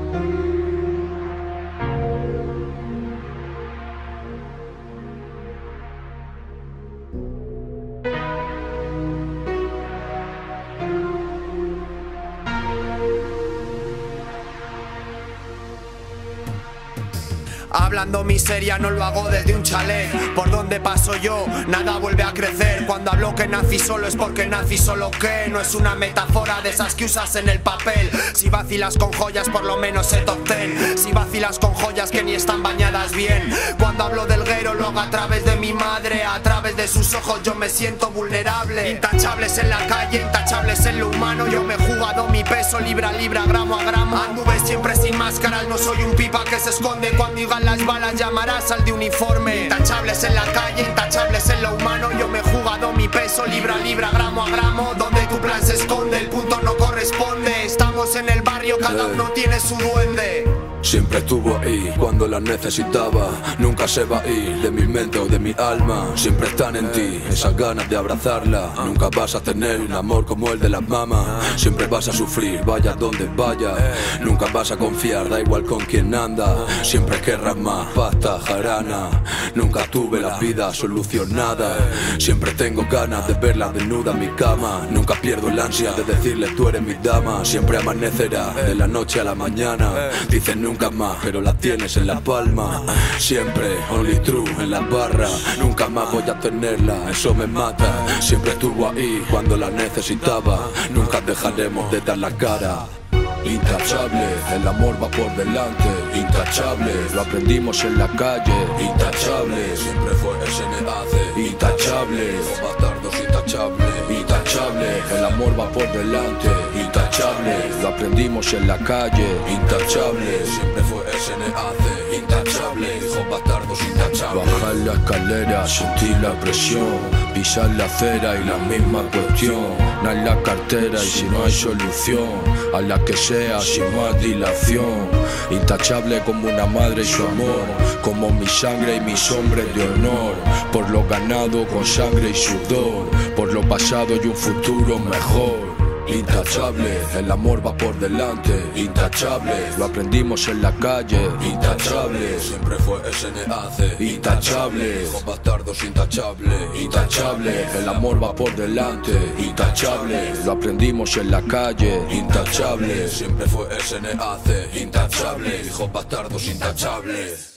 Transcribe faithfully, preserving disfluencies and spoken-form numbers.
Hablando miseria no lo hago desde un chalet. Por donde paso yo, nada vuelve a crecer. Cuando hablo que nací solo es porque nací solo, que no es una metáfora de esas que usas en el papel. Si vacilas con joyas por lo menos se top ten. Si vacilas con joyas que ni están bañadas bien. Cuando hablo del guero lo hago a través de mi madre. A través de sus ojos yo me siento vulnerable. Intachables en la calle, intachables en lo humano. Yo me he jugado mi peso libra a libra, gramo a gramo. Anduve siempre sin máscaras, no soy un pipa que se esconde. Cuando digan las balas llamarás al de uniforme. Intachables en la calle, intachables en lo humano. Yo me he jugado mi peso libra a libra, gramo a gramo. Donde tu plan se esconde, el punto no corresponde. Estamos en el barrio, cada uno tiene su duende. Siempre estuvo ahí cuando la necesitaba. Nunca se va a ir de mi mente o de mi alma. Siempre están en ti esas ganas de abrazarla. Nunca vas a tener un amor como el de las mamás. Siempre vas a sufrir, vayas donde vayas. Nunca vas a confiar, da igual con quién anda. Siempre querrás más, pasta, jarana. Nunca tuve la vida solucionada. Siempre tengo ganas de verla desnuda en mi cama. Nunca pierdo el ansia de decirle tú eres mi dama. Siempre amanecerá de la noche a la mañana. Dicen nunca más, pero la tienes en la palma. Siempre only true en la barra. Nunca más voy a tenerla, eso me mata. Siempre estuvo ahí cuando la necesitaba. Nunca dejaremos de dar la cara. Intachable, el amor va por delante. Intachable, lo aprendimos en la calle. Intachable, siempre fue S N A C. Intachable, los bastardos intachables. Intachable, el amor va por delante. Intachable, lo aprendimos en la calle. Intachable, siempre fue S N A C. Intachable, hijos bastardos intachables. Bajar la escalera, sentir la presión. Pisar la acera y la misma cuestión. No hay la cartera y si no hay solución, a la que sea sin más dilación. Intachable como una madre y su amor, como mi sangre y mis hombres de honor. Por lo ganado con sangre y sudor, por lo pasado y un futuro mejor. Intachable, el amor va por delante. Intachable, lo aprendimos en la calle. Intachable, siempre fue S N A C. Intachable, hijos bastardos intachables. Intachable, el amor va por delante. Intachable, lo aprendimos en la calle. Intachable, siempre fue S N A C. Intachable, hijos bastardos intachables.